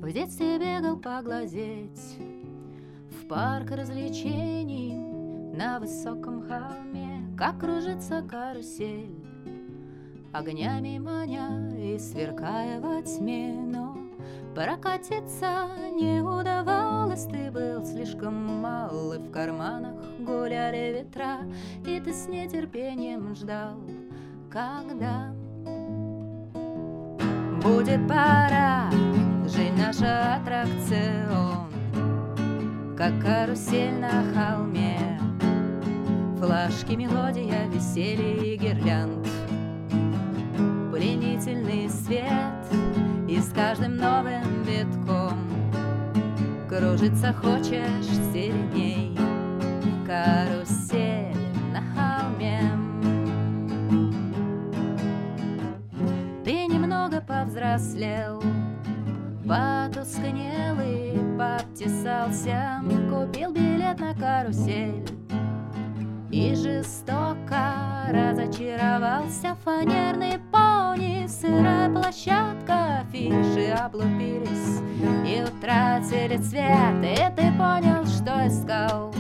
В детстве бегал поглазеть в парк развлечений на высоком холме, как кружится карусель, огнями маня и сверкая во тьме. Но прокатиться не удавалось, ты был слишком мал, и в карманах гуляли ветра, и ты с нетерпением ждал, когда будет пора. Жизнь наша аттракцион, как карусель на холме, флажки, мелодия, веселье и гирлянд, пленительный свет, и с каждым новым витком кружиться хочешь сильней. Карусель на холме. Ты немного повзрослел, потускнел и пообтесался, купил билет на карусель и жестоко разочаровался. Фанерный пони, сырая площадка, афиши облупились и утратили цвет, и ты понял, что искал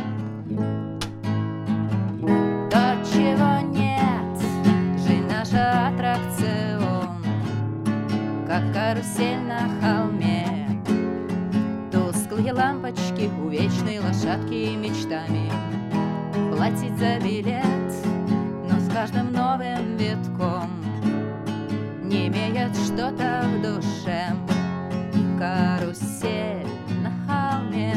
то, чего нет. Жизнь наша аттракцион, как карусель на холме, тусклые лампочки, увечные лошадки мечтами платить за билет, но с каждым новым витком не имеет что-то в душе. Карусель на холме.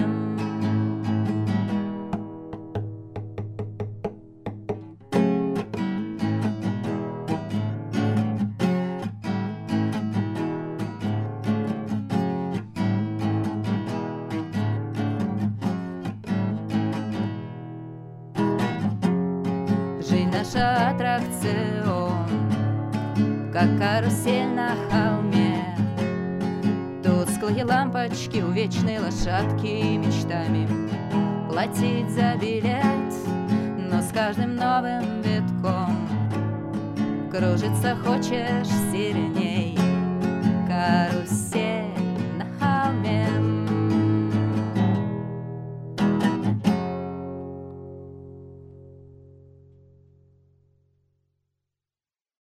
Наша аттракцион, как карусель на холме, тусклые лампочки, увечные лошадки мечтами платить за билет, но с каждым новым витком кружиться хочешь сильнее.